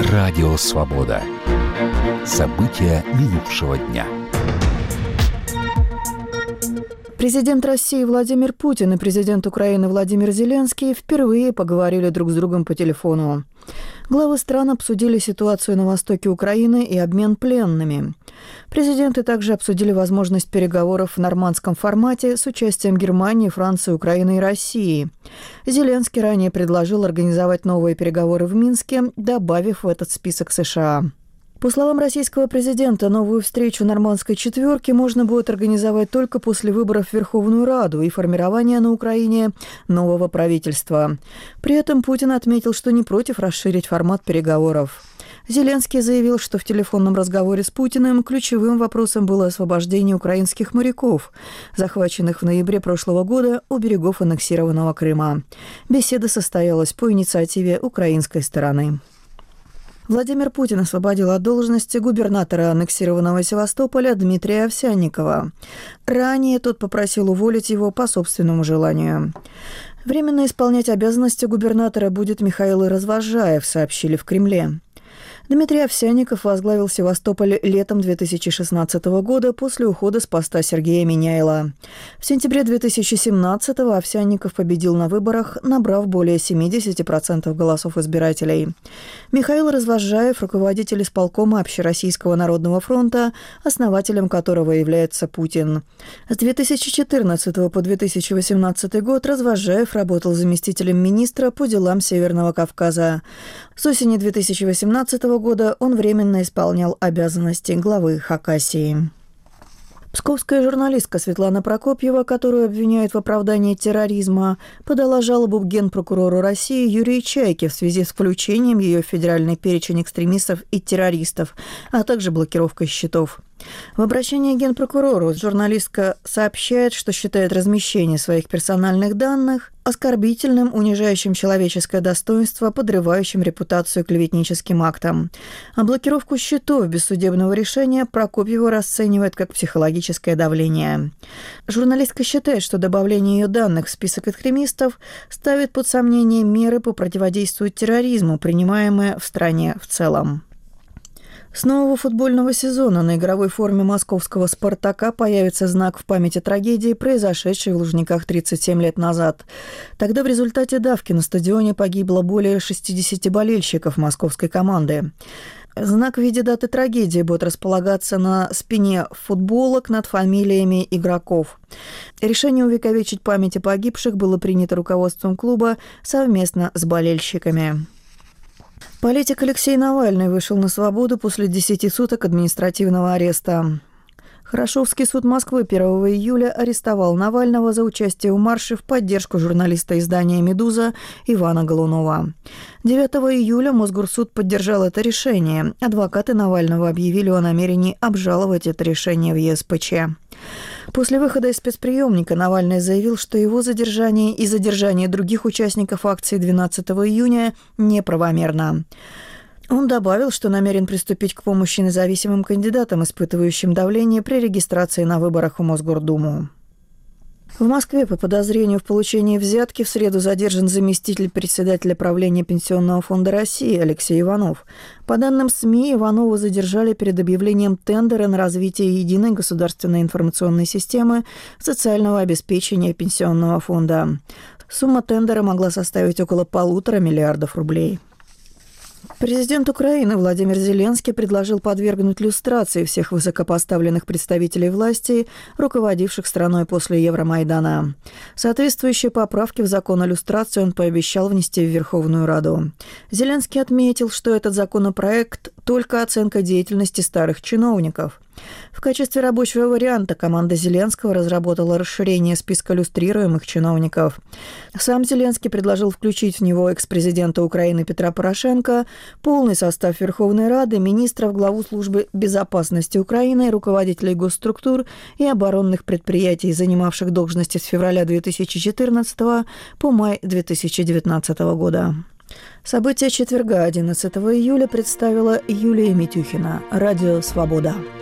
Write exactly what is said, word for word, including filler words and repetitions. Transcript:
Радио «Свобода». События минувшего дня. Президент России Владимир Путин и президент Украины Владимир Зеленский впервые поговорили друг с другом по телефону. Главы стран обсудили ситуацию на востоке Украины и обмен пленными. Президенты также обсудили возможность переговоров в нормандском формате с участием Германии, Франции, Украины и России. Зеленский ранее предложил организовать новые переговоры в Минске, добавив в этот список США. По словам российского президента, новую встречу нормандской четверки можно будет организовать только после выборов в Верховную Раду и формирования на Украине нового правительства. При этом Путин отметил, что не против расширить формат переговоров. Зеленский заявил, что в телефонном разговоре с Путиным ключевым вопросом было освобождение украинских моряков, захваченных в ноябре прошлого года у берегов аннексированного Крыма. Беседа состоялась по инициативе украинской стороны. Владимир Путин освободил от должности губернатора аннексированного Севастополя Дмитрия Овсянникова. Ранее тот попросил уволить его по собственному желанию. Временно исполнять обязанности губернатора будет Михаил Развозжаев, сообщили в Кремле. Дмитрий Овсянников возглавил Севастополь летом две тысячи шестнадцатого года после ухода с поста Сергея Миняйла. В сентябре две тысячи семнадцатого Овсянников победил на выборах, набрав более семьдесят процентов голосов избирателей. Михаил Развозжаев – руководитель исполкома Общероссийского народного фронта, основателем которого является Путин. С две тысячи четырнадцатого по две тысячи восемнадцатый год Развозжаев работал заместителем министра по делам Северного Кавказа. С осени две тысячи восемнадцатого года он временно исполнял обязанности главы Хакасии. Псковская журналистка Светлана Прокопьева, которую обвиняют в оправдании терроризма, подала жалобу к генпрокурору России Юрию Чайке в связи с включением ее в федеральный перечень экстремистов и террористов, а также блокировкой счетов. В обращении к генпрокурору журналистка сообщает, что считает размещение своих персональных данных оскорбительным, унижающим человеческое достоинство, подрывающим репутацию клеветническим актом. А блокировку счетов без судебного решения Прокопьева расценивает как психологическое давление. Журналистка считает, что добавление ее данных в список экстремистов ставит под сомнение меры по противодействию терроризму, принимаемые в стране в целом. С нового футбольного сезона на игровой форме московского «Спартака» появится знак в память о трагедии, произошедшей в Лужниках тридцать семь лет назад. Тогда в результате давки на стадионе погибло более шестьдесят болельщиков московской команды. Знак в виде даты трагедии будет располагаться на спине футболок над фамилиями игроков. Решение увековечить память о погибших было принято руководством клуба совместно с болельщиками. Политик Алексей Навальный вышел на свободу после десяти суток административного ареста. Хорошевский суд Москвы первого июля арестовал Навального за участие в марше в поддержку журналиста издания «Медуза» Ивана Голунова. девятого июля Мосгорсуд поддержал это решение. Адвокаты Навального объявили о намерении обжаловать это решение в е эс пэ че. После выхода из спецприемника Навальный заявил, что его задержание и задержание других участников акции двенадцатого июня неправомерно. Он добавил, что намерен приступить к помощи независимым кандидатам, испытывающим давление при регистрации на выборах в Мосгордуму. В Москве по подозрению в получении взятки в среду задержан заместитель председателя правления Пенсионного фонда России Алексей Иванов. По данным СМИ, Иванова задержали перед объявлением тендера на развитие единой государственной информационной системы социального обеспечения Пенсионного фонда. Сумма тендера могла составить около полутора миллиардов рублей. Президент Украины Владимир Зеленский предложил подвергнуть люстрации всех высокопоставленных представителей власти, руководивших страной после Евромайдана. Соответствующие поправки в закон о люстрации он пообещал внести в Верховную Раду. Зеленский отметил, что этот законопроект – только оценка деятельности старых чиновников. В качестве рабочего варианта команда Зеленского разработала расширение списка люстрируемых чиновников. Сам Зеленский предложил включить в него экс-президента Украины Петра Порошенко, полный состав Верховной Рады, министров, главу службы безопасности Украины, руководителей госструктур и оборонных предприятий, занимавших должности с февраля две тысячи четырнадцатого по май две тысячи девятнадцатого года. События четверга, одиннадцатого июля, представила Юлия Митюхина. Радио «Свобода».